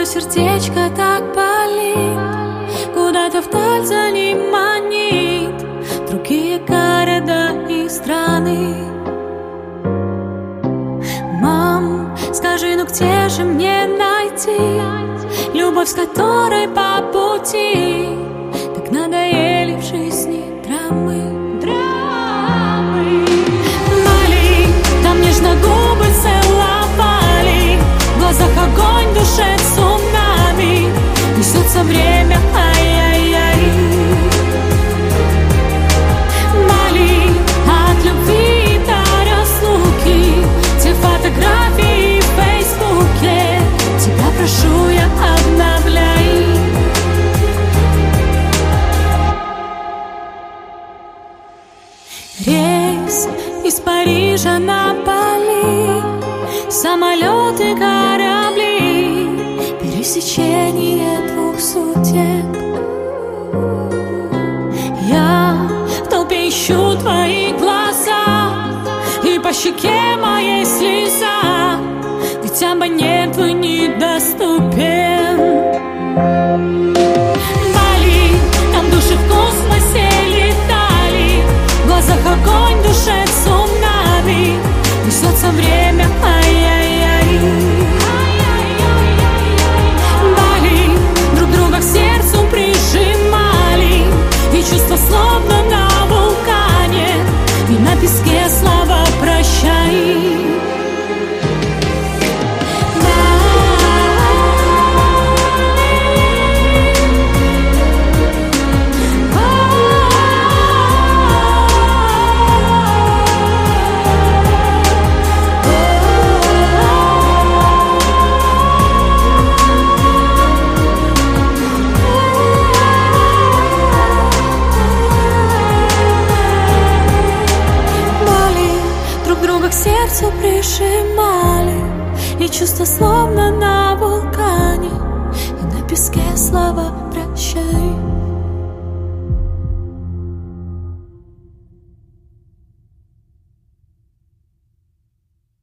сердечко так болит, куда-то вдаль за ним манит другие города и страны. Мам, скажи, ну где же мне найти любовь, с которой по пути так надоели в жизни драмы? Мали, там нежно губы целовали, в глазах огонь, в душе цунами, несется время, ай-яй-яй. Мали, от любви до разлуки, те фотографии в Фейсбуке, тебя прошу я, обновляй. Рейс из Парижа на Бали, самолеты, корабли, пересечение двух судеб. Я в толпе ищу твои глаза, и по щеке моей слеза, ведь абонент твой недоступен. Бали, там души в космосе летали, в глазах огонь, в душе цунами, несется время, ай-яй-яй. Бали, друг друга к сердцу прижимали, и чувства словно на вулкане, и на песке слова прощай. К сердцу прижимали, и чувства словно на вулкане, и на песке слова прощай.